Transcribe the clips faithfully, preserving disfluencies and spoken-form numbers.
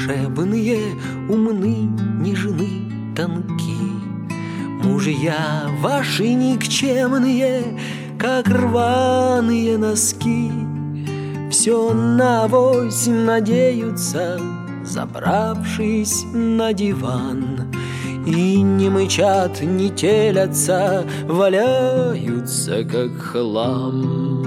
волшебные, умны, нежны, тонки. Мужья ваши никчемные, как рваные носки, все навось надеются, забравшись на диван, и не мычат, не телятся, валяются, как хлам.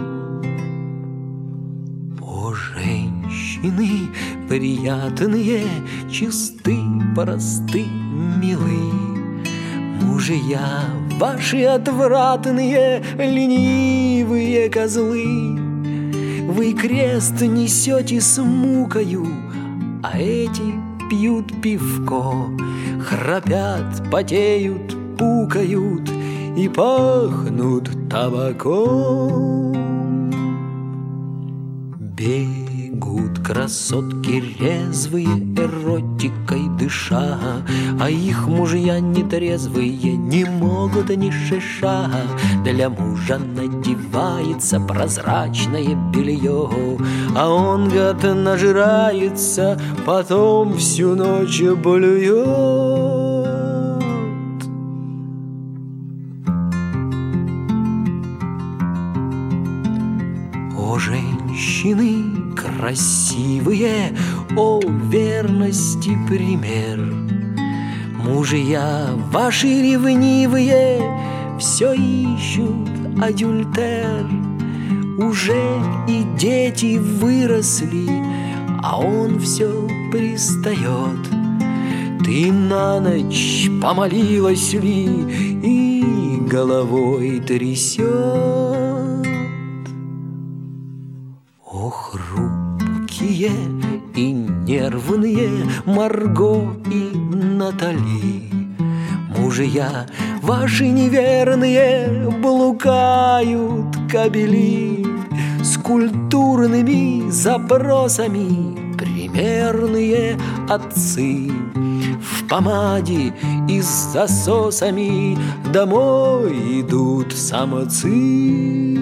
О, женщины приятные, чисты, просты, милы, мужья ваши отвратные, ленивые козлы. Вы крест несете с мукою, а эти пьют пивко, храпят, потеют, пукают и пахнут табаком. Бегут красотки резвые, эротикой дыша, а их мужья нетрезвые не могут ни шиша. Для мужа надевается прозрачное белье, а он, гад, нажирается, потом всю ночь блюет. О, женщины красивые, о, верности пример, мужья ваши ревнивые все ищут адюльтер. Уже и дети выросли, а он все пристает. Ты на ночь помолилась ли и головой трясет? О, хрупкие и нервные Марго и Натали, мужья ваши неверные блукают кобели с культурными запросами, примерные отцы в помаде и с засосами домой идут самцы.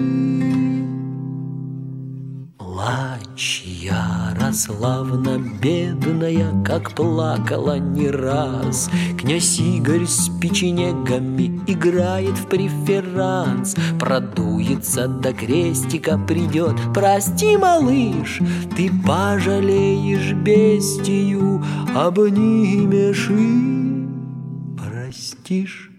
Плачь, Ярославна бедная, как плакала не раз. Князь Игорь с печенегами играет в преферанс, продуется до крестика придет. Прости, малыш, ты пожалеешь бестию, обнимешь и простишь.